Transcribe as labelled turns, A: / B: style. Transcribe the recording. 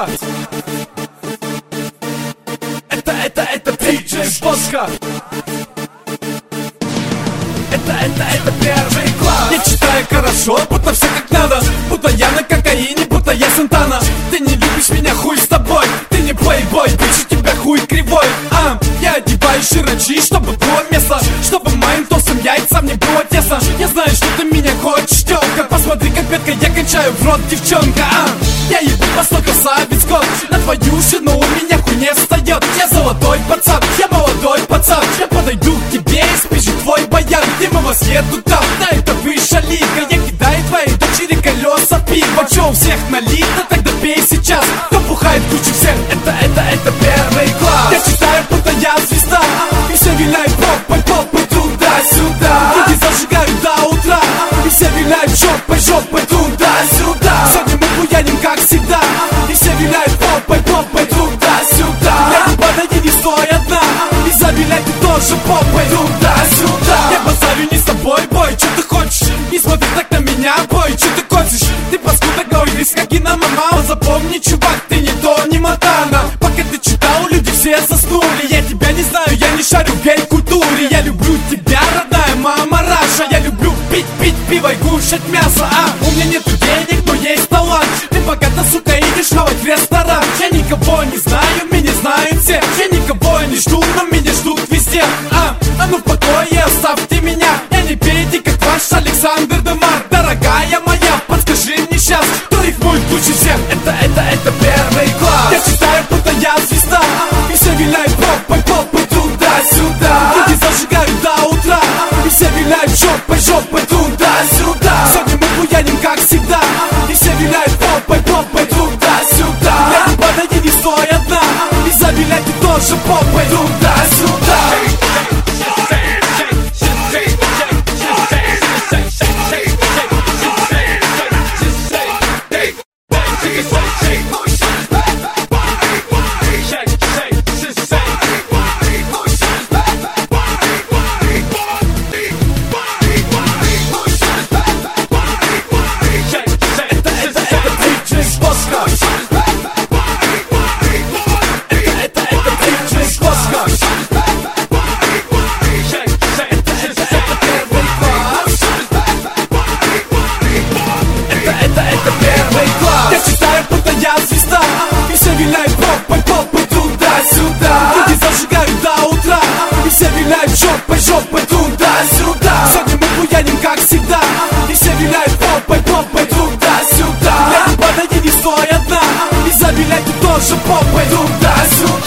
A: Боска. Это диджей Боска. Это первый класс. Я читаю хорошо, будто все как надо. Будто я на кокаине, будто я Сантана. Ты не любишь меня, хуй с тобой. Ты не плейбой, bitch, у тебя хуй кривой. Я одеваю широчи, чтобы было место, чтобы моим тосом яйцам не было тесно. Я знаю, что ты меня хочешь, тёлка. Посмотри, как ветка, я кончаю в рот, девчонка. Я ебу по 100 красавиц год. На твою жену у меня хуй не встает. Я золотой пацан, я молодой пацан. Я подойду к тебе и спишу твой баян. Где мы вас еду там, да это выше лига. Я кидаю твоей дочери колеса пива. Чё, у всех налито, тогда пей сейчас. Кто бухает кучу всех, это первый класс. Я читаю, будто я звезда. И все виляют попой туда-сюда. Люди зажигают до утра. И все виляют жопой туда-сюда. Сегодня мы буяним, как всегда. И все виляют попой туда-сюда. Я не подойди, не стой одна. И завиляй ты тоже попой туда-сюда. Я базарю не с тобой, бой, что ты хочешь? Не смотри так на меня, бой, что ты хочешь? Ты паскуда говоришь, как и на мама. Запомни, чувак, ты не то, не Мотана. Пока ты читал, люди все заснули. Я тебя не знаю, я не шарю в гей-культуре. Я люблю тебя, родная мама Раша. Я люблю пить пиво и кушать мясо. У меня нету денег, но есть талант. Ты богата, сука, идешь хавать в ресторан. Я никого не знаю, меня знают все. Я никого не жду, но меня ждут везде. Ну в покое оставьте меня. Я не пейте, как ваш Александр Демар. Дорогая моя, подскажи мне сейчас, кто рифмует лучше всех? Это первый класс. Я читаю, будто я звезда. И все виляют попой туда-сюда. Люди зажигают до утра. И все виляют жопой туда-сюда. Сегодня мы буяним, как всегда. И все виляют попой туда-сюда. Я не подойди, не стой одна. И завиляй ты тоже попой туда-сюда. Жопой туда-сюда. Сегодня мы буяним, как всегда. И все виляют попой туда-сюда. Я не подойди, не стой одна. И завиляй ты тоже попой туда-сюда.